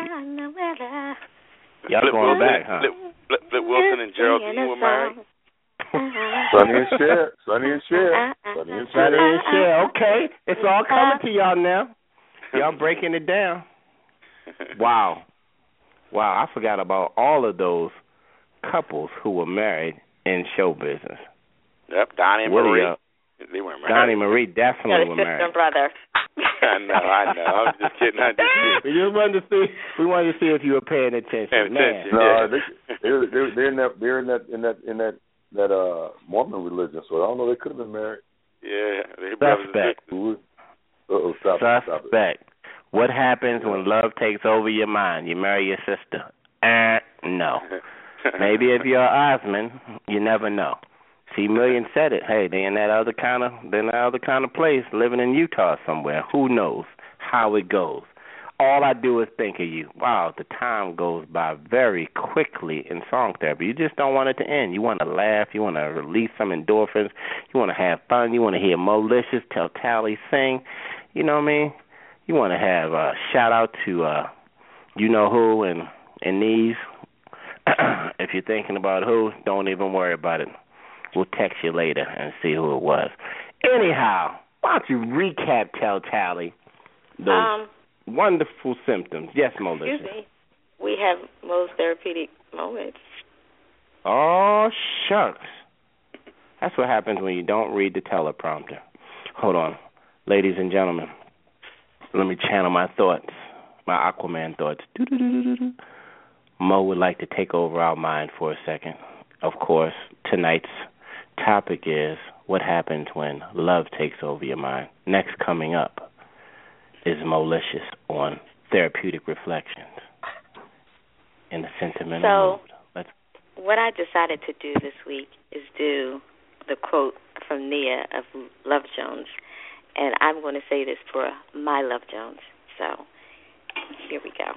Y'all going back, huh? Flip Wilson and Geraldine were married. Sonny and Cher. Okay. It's all coming to y'all now. Y'all breaking it down. Wow. I forgot about all of those couples who were married in show business. Yep, Donnie and Marie. They weren't married. Donnie and Marie definitely were married. Sister and brother. I know. I was just kidding. We wanted to see if you were paying attention. No, they're in that Mormon religion, so I don't know. They could have been married. Yeah, they brothers and sisters. Stop it. What happens when love takes over your mind? You marry your sister? No. Maybe if you're Osmond, you never know. See, Million said it. Hey, they're in that other kind of place, living in Utah somewhere. Who knows how it goes? All I do is think of you. Wow, the time goes by very quickly in song therapy. You just don't want it to end. You want to laugh. You want to release some endorphins. You want to have fun. You want to hear Molicious, Tel Tally sing. You know what I mean? You want to have a shout-out to you know who and these. If you're thinking about who, don't even worry about it. We'll text you later and see who it was. Anyhow, why don't you recap, Tel Tally, those wonderful symptoms? Yes, Melissa. Excuse me. We have most therapeutic moments. Oh, shucks. That's what happens when you don't read the teleprompter. Hold on. Ladies and gentlemen, let me channel my thoughts, my Aquaman thoughts. Mo would like to take over our mind for a second. Of course, tonight's topic is what happens when love takes over your mind. Next coming up is Molicious on Therapeutic Reflections in the sentimental mood. What I decided to do this week is do the quote from Nia of Love Jones, and I'm going to say this for my Love Jones. So here we go.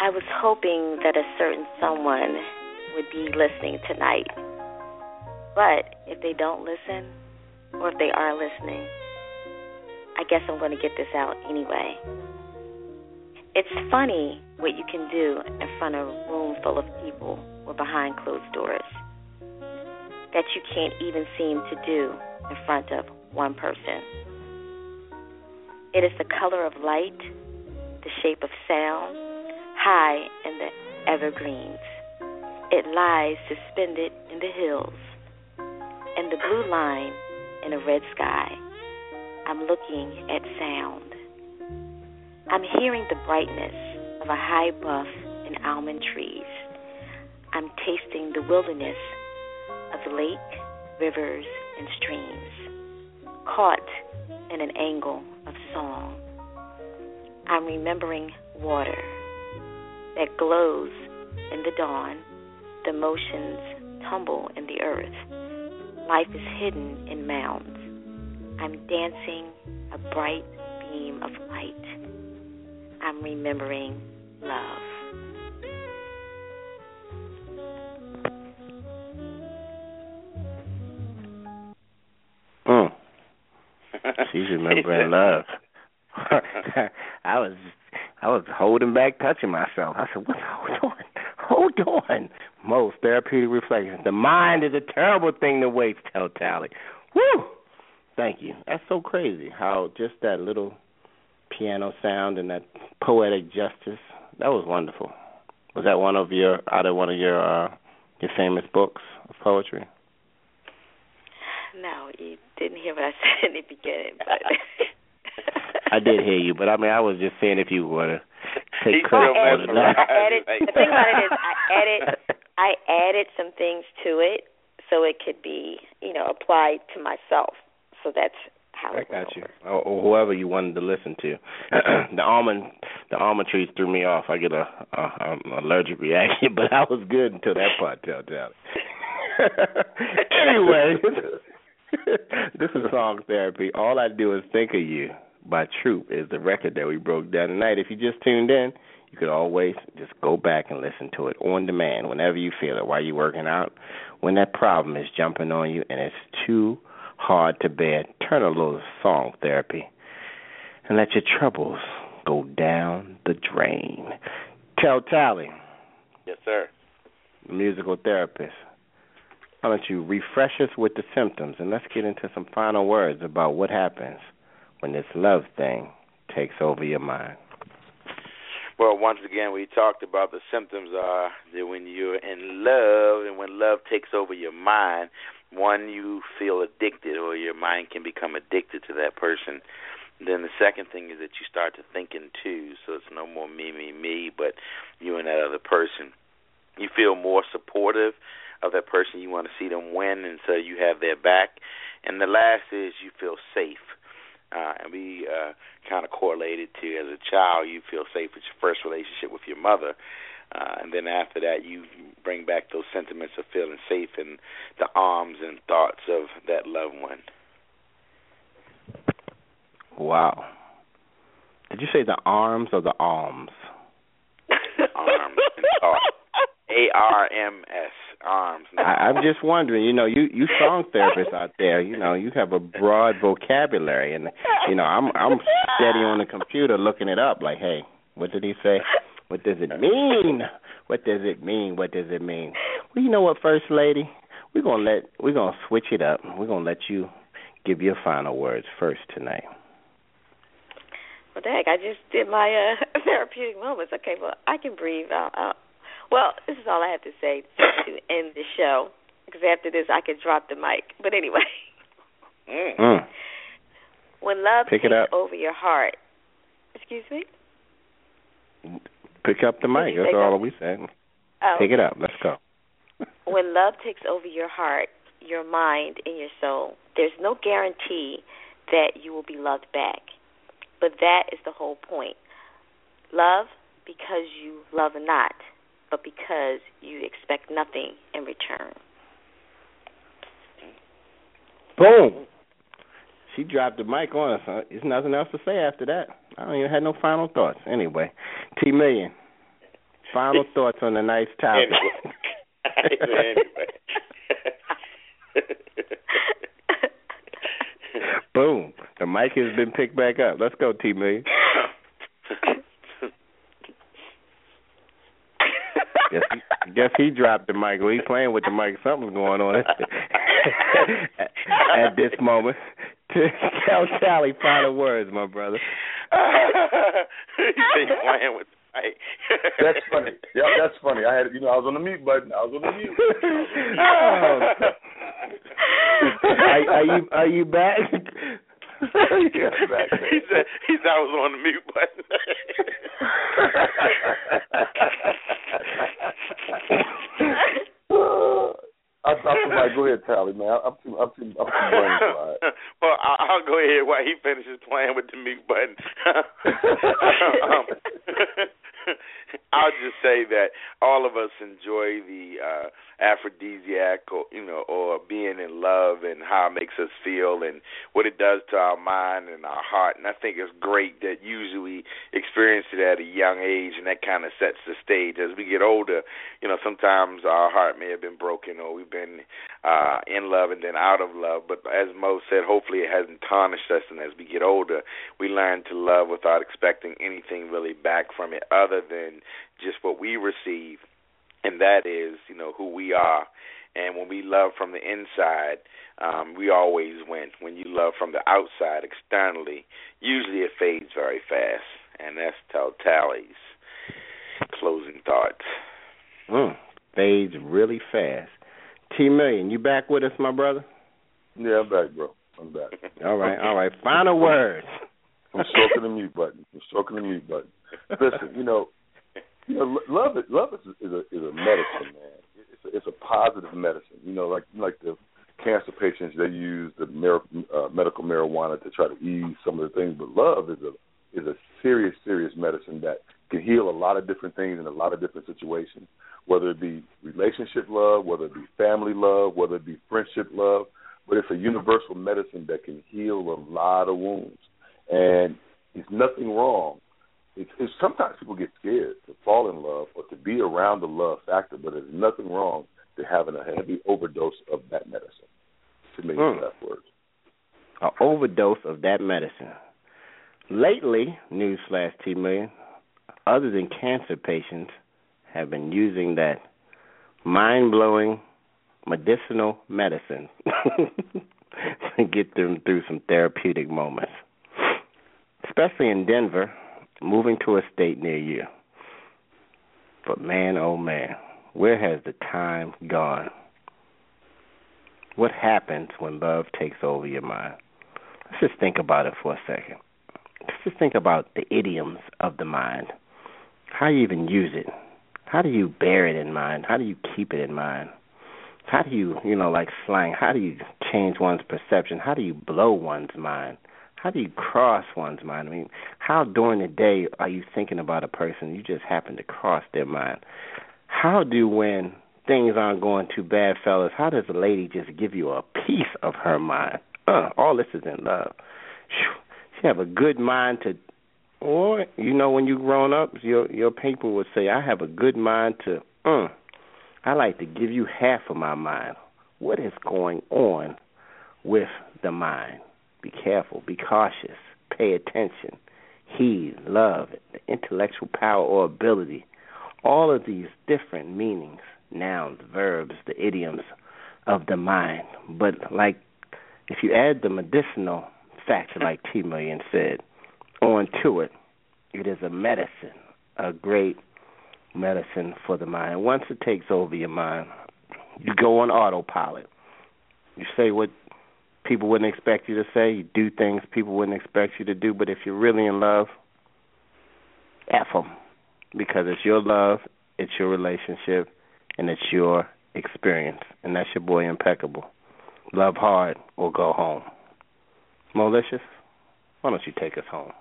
I was hoping that a certain someone would be listening tonight. But if they don't listen, or if they are listening, I guess I'm going to get this out anyway. It's funny what you can do in front of a room full of people or behind closed doors that you can't even seem to do in front of one person. It is the color of light, the shape of sound, high in the evergreens. It lies suspended in the hills, and the blue line in a red sky. I'm looking at sound. I'm hearing the brightness of a high buff in almond trees. I'm tasting the wilderness of lake, rivers, and streams, caught in an angle of song. I'm remembering water that glows in the dawn. The motions tumble in the earth. Life is hidden in mounds. I'm dancing a bright beam of light. I'm remembering love. She's remembering love. I was holding back, touching myself. I said, "What? Hold on. Most therapeutic reflections. The mind is a terrible thing to waste, tell Tally. Woo! Thank you. That's so crazy how just that little piano sound and that poetic justice, that was wonderful. Was that one of your famous books of poetry? No, you didn't hear what I said in the beginning, but I did hear you, but I was just saying if you want to take credit for it. The thing about it is I added some things to it so it could be, applied to myself. So that's how it got you. Or whoever you wanted to listen to. The almond trees threw me off. I get a allergic reaction, but I was good until that part, tell. Anyway, this is Song Therapy. All I Do Is Think of You by Troop is the record that we broke down tonight. If you just tuned in, you could always just go back and listen to it on demand whenever you feel it, while you're working out, when that problem is jumping on you and it's too hard to bear. Turn a little Song Therapy and let your troubles go down the drain. Tell Tally. Yes, sir. The musical therapist. Why don't you refresh us with the symptoms, and let's get into some final words about what happens when this love thing takes over your mind. Well, once again, we talked about the symptoms are that when you're in love and when love takes over your mind, one, you feel addicted, or your mind can become addicted to that person. Then the second thing is that you start to think in twos, so it's no more me, but you and that other person. You feel more supportive of that person. You want to see them win, and so you have their back. And the last is you feel safe. And we kind of correlated to, as a child, you feel safe with your first relationship with your mother. And then after that, you bring back those sentiments of feeling safe in the arms and thoughts of that loved one. Wow. Did you say the arms or the alms? Arms and thoughts. ARMS, arms. I'm just wondering, you song therapists out there, you have a broad vocabulary, and I'm steady on the computer looking it up. Like, hey, what did he say? What does it mean? What does it mean? What does it mean? Well, you know what, First Lady, we're gonna switch it up. We're gonna let you give your final words first tonight. Well, dang, I just did my therapeutic moments. Okay, well, I can breathe. Well, this is all I have to say to end the show, because after this I could drop the mic. But anyway, when love takes over your heart, excuse me? Pick up the mic. That's all we said. Oh. Pick it up. Let's go. When love takes over your heart, your mind, and your soul, there's no guarantee that you will be loved back. But that is the whole point. Love because you love not, but because you expect nothing in return. Boom. She dropped the mic on us. There's nothing else to say after that. I don't even have no final thoughts. Anyway, T Million, Final thoughts on the night's topic. Anyway. Boom. The mic has been picked back up. Let's go, T. Million. Guess he dropped the mic. Well, he's playing with the mic. Something's going on at this moment. Tell Tally final words, my brother. He's playing with the mic. That's funny. Yeah, that's funny. I was on the mute button. I was on the mute. Are you back? Yeah, back. He said I was on the mute button. Go ahead, Tally, man. I'm too brain fried. Well, I'll go ahead while he finishes playing with the mute button. I'll just say that all of us enjoy the aphrodisiac, or being in love, and how it makes us feel, and what it does to our mind and our heart. And I think it's great that usually we experience it at a young age, and that kind of sets the stage. As we get older, sometimes our heart may have been broken, or we've been in love and then out of love. But as Mo said, hopefully it hasn't tarnished us, and as we get older, we learn to love without expecting anything really back from it other than just what we receive, and that is, who we are. And when we love from the inside, we always win. When you love from the outside, externally, usually it fades very fast. And that's Tally's closing thoughts. Fades really fast. T. Million, you back with us, my brother? Yeah, I'm back, bro. I'm back. All right. Final words. I'm stroking the mute button. Listen, love is a medicine, man. It's a positive medicine. Like the cancer patients, they use the medical marijuana to try to ease some of the things. But love is a serious medicine that can heal a lot of different things in a lot of different situations. Whether it be relationship love, whether it be family love, whether it be friendship love, but it's a universal medicine that can heal a lot of wounds. And it's nothing wrong. It's sometimes people get scared to fall in love or to be around the love factor, but there's nothing wrong to having a heavy overdose of that medicine. To me, that words. An overdose of that medicine. Lately, newsflash, T. Million, other than cancer patients, have been using that mind-blowing medicinal medicine to get them through some therapeutic moments. Especially in Denver, moving to a state near you. But man, oh man, where has the time gone? What happens when love takes over your mind? Let's just think about it for a second. Let's just think about the idioms of the mind. How you even use it. How do you bear it in mind? How do you keep it in mind? How do you, like slang, how do you change one's perception? How do you blow one's mind? How do you cross one's mind? I mean, how during the day are you thinking about a person you just happen to cross their mind? How do, when things aren't going too bad, fellas, how does a lady just give you a piece of her mind? All this is in love. She have a good mind to, or, when you grown up, your people would say, I have a good mind to, I like to give you half of my mind. What is going on with the mind? Be careful. Be cautious. Pay attention. Heed, love, the intellectual power or ability. All of these different meanings, nouns, verbs, the idioms of the mind. But like, if you add the medicinal factor, like T. Million said, onto it, it is a medicine, a great medicine for the mind. And once it takes over your mind, you go on autopilot. You say what people wouldn't expect you to say. You do things people wouldn't expect you to do. But if you're really in love, F them. Because it's your love, it's your relationship, and it's your experience. And that's your boy Impeccable. Love hard or go home. Malicious, why don't you take us home?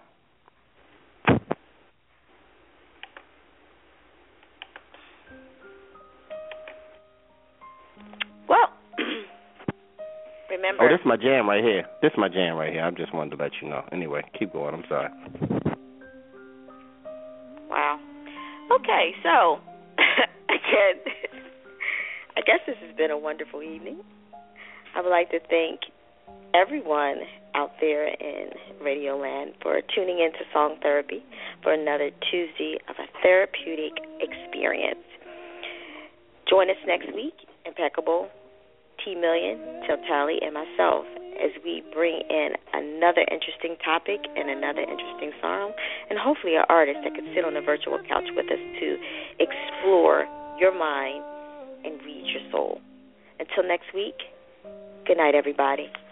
Well, remember. Oh, this is my jam right here. I just wanted to let you know. Anyway, keep going. I'm sorry. Wow. Okay, so again, I guess this has been a wonderful evening. I would like to thank everyone out there in Radio Land for tuning in to Song Therapy for another Tuesday of a therapeutic experience. Join us next week, Impeccable, T Million, Till Tally, and myself, as we bring in another interesting topic and another interesting song, and hopefully an artist that could sit on the virtual couch with us to explore your mind and read your soul. Until next week, good night, everybody.